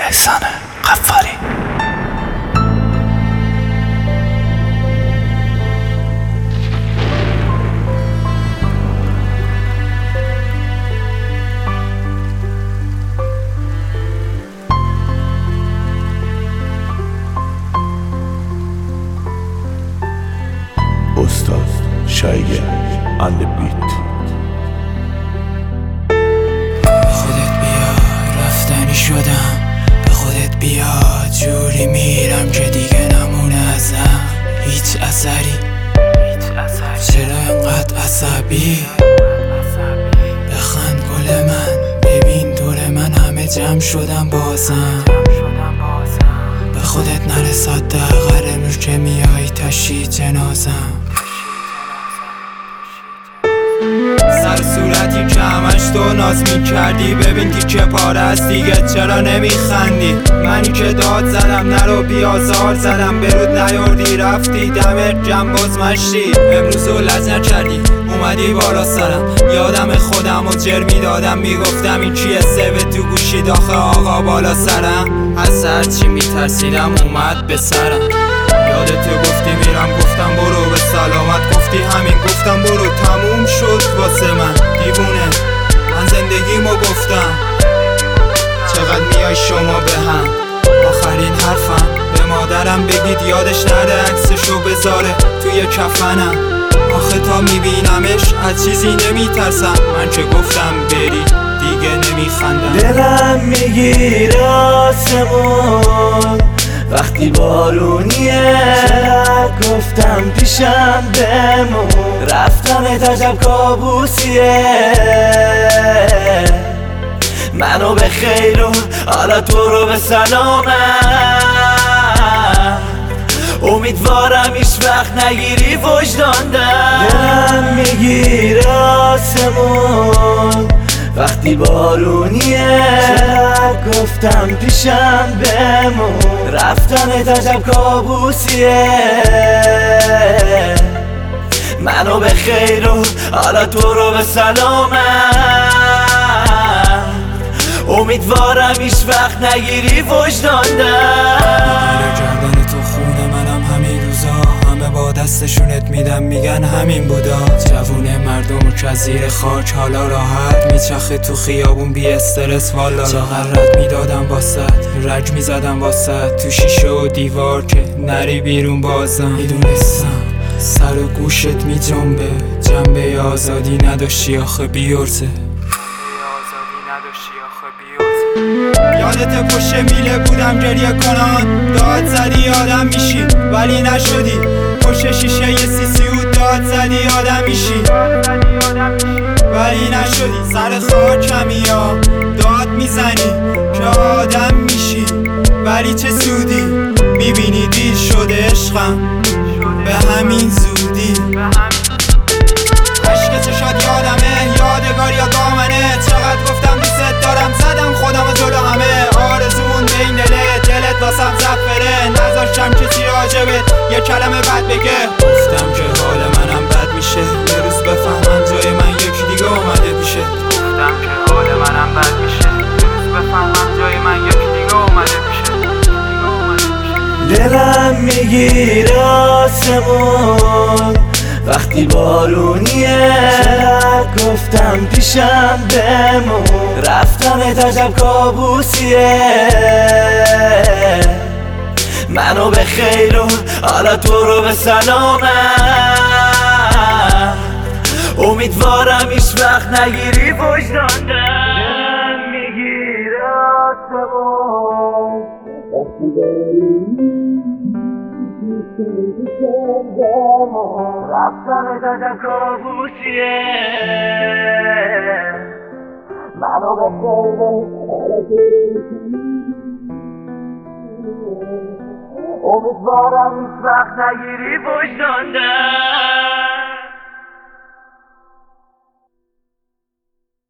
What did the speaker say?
احسان غفاری. استاد شایگه اند بیت. خودت بیا رفتنی شدم، به خودت بیا جوری میرم که دیگه نمونه ازم هیچ اثری. چرا انقدر عصبی؟ بخند گل من، ببین دور من همه جمع شدم بازم. به خودت نرسد دقیقه امروز که میای تشییع جنازم. سر صورتی که همش تو ناز میکردی، ببین تیکه پاره است دیگه چرا نمیخندی؟ منی که داد زدم نرو بیازار زدم، برود نیاردی رفتی دمت جنب باز مشتی. امروز لج نکردی اومدی بالا سرم، یادم خودم و جر میدادم میگفتم این کیه سوه تو گوشی داخل آقا بالا سرم. از هرچی میترسیدم اومد به سرم. یادتو گفتی میرم گفتم برو به سلامت، گفتی همین گفتم برو تموم شد واسه من. دیوونه من زندگیمو گفتم، چقدر میای شما به هم. آخرین حرفم به مادرم بگید یادش نره عکسشو بذاره توی کفنم. آخه تا میبینمش از چیزی نمیترسم، من که گفتم بری دیگه نمیخندم. دلم میگیره آسمون وقتی بارونیه، چقدر گفتم پیشم بمون، رفتنت عجب کابوسیه. منو به خیر و حالا تو رو به سلامت، امیدوارم هیچ وقت نگیری وجدان در. دلم میگیره آسمون وقتی بارونیه، چقدر گفتم پیشم بمون، رفتنت عجب کابوسیه. منو به خیر و حالا تو رو به سلامت، امیدوارم هیچ وقت نگیری وجدان در. گردن تو خونه منم همین روزا، همه با دستشونت میدم میگن همین بودا. جوونه مردم که از زیر خاک حالا راحت میچخه تو خیابون بی استرس والا. چقدر رد میدادم واسط، رگ میزدم واسط تو شیشه و دیوار که نری بیرون بازم. میدونستم سر و گوشت میجنبه، جنبه آزادی نداشتی آخه بیورزه. یادت پشت میله بودم گریه کنان، داد زدی آدم میشی ولی نشدی. پشت شیشه یه سیسیو داد زدی آدم میشی ولی نشدی. سر خاکمی یا داد میزنی که آدم میشی ولی چه سودی؟ میبینی دیر شده عشقم به همین زودی. عشق چشات یادمه یادگار یا دامنه، چقدر گفتم دوست دارم زدم خودم جلو همه. آرزومون بین دلت واسم زفره، نذاشتم کسی راجبت یه کلمه بد بگه. گفتم که حال منم بد میشه یه روز بفهمم جای من یکی دیگه اومده پیشه. گفتم که حال منم بد میشه یه روز بفهمم جای من یکی دیگه اومده پیشه. دلم میگیره آسمون وقتی بارونیه، چقدر گفتم پیشم بمون، رفتنت عجب کابوسیه. منو به خیر و حالا تو رو به سلامت، امیدوارم هیچ وقت نگیری وجدان در. دلم میگیره آسمون وقتی بارونیه، رفتنت عجب کابوسیه. منو به خیر امیدوارم هیچ وقت نگیری وجدان در.